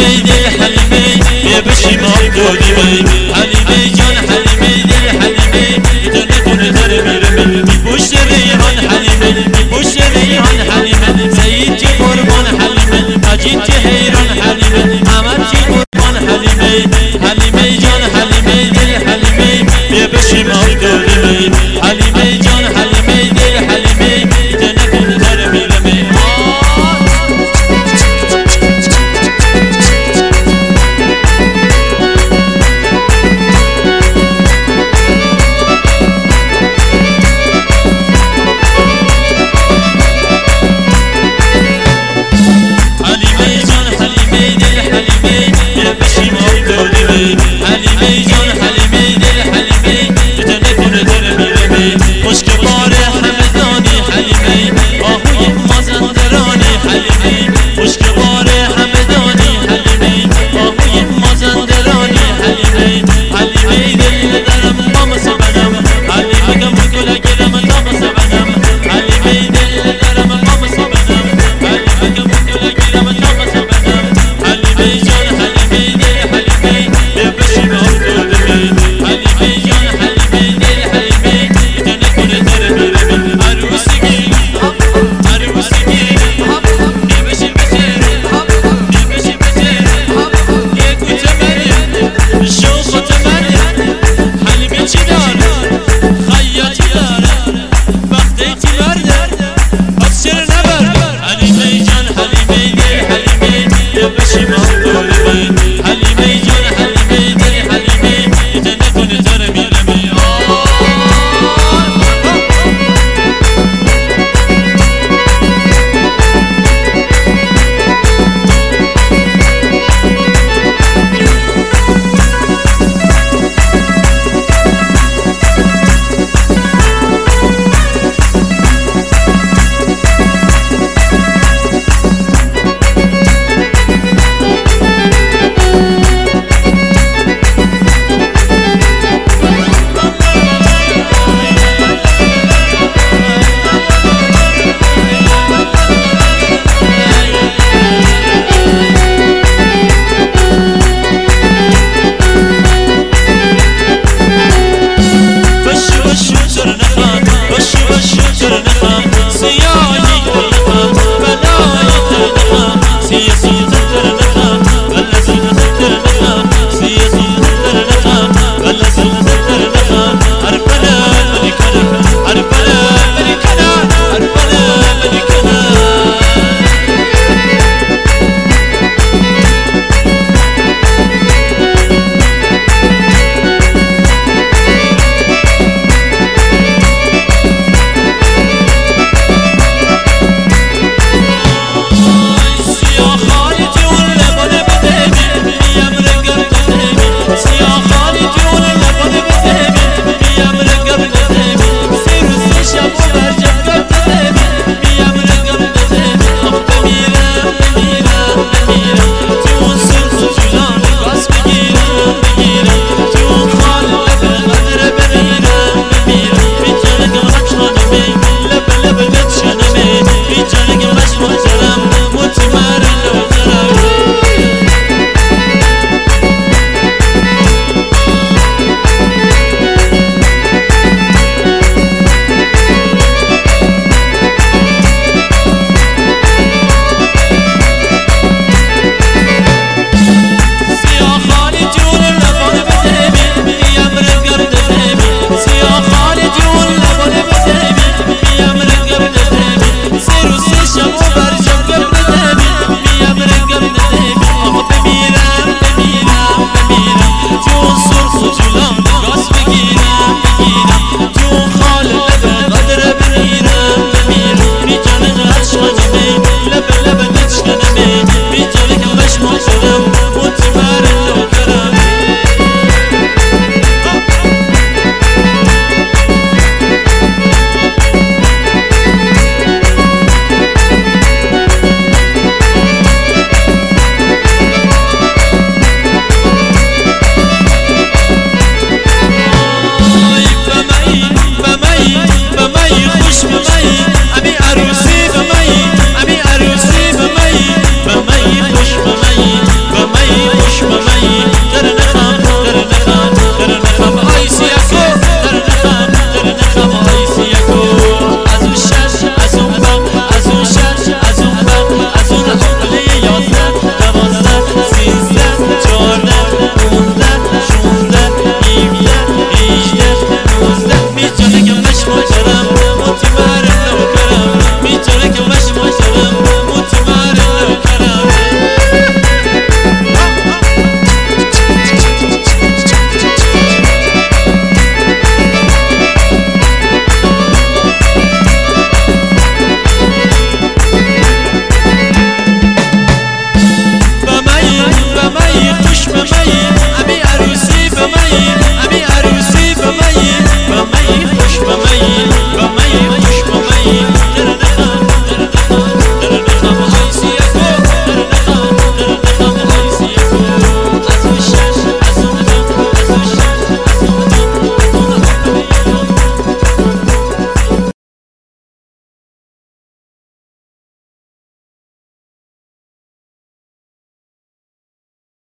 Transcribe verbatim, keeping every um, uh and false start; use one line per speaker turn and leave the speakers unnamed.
حلیمه دل حلیمه بیا بشیم آب دادیمه حلیمه جان حلیمه دل حلیمه تو نکنه داره میره می پشت ریحان حلیمه می پشت ریحان حلیمه سعید چه قربان حلیمه مجید چه حیران حلیمه احمد چه قربان حلیمه حلیمه جان حلیمه دل حلیمه بیا بشیم آب دادیمه حلیمه جان حلیمه دل حلیمه تو نکنه داره میره می حلیمه جان حلیمه دل حلیمه تو نکنه داره میره می خشک بار همدانی حلیمه آهوی مازندرانی حلیمه خشک بار همدانی حلیمه آهوی مازندرانی حلیمه حلیمه دل درم با مسبنم حلیمه گم گل گرم تا مسبنم حلیمه دل درم با مسبنم حلیمه گم گل گرم تا مسبنم حلیمه جان حلیمه دل حلیمه بیا بشیم آب دادیمه حلیمه جان حلیمه دل حلیمه تو نکنه داره میره می عروسیگی عروسیگی بیا بشیم بچه بیا بشیم بچه یه کوچه بری شوخت منی حلیمه چی داره خیاطی داره وقتی چی برده پس چرا نبرده حلیمه جان حلیمه دل حلیمه بیا بشیم آب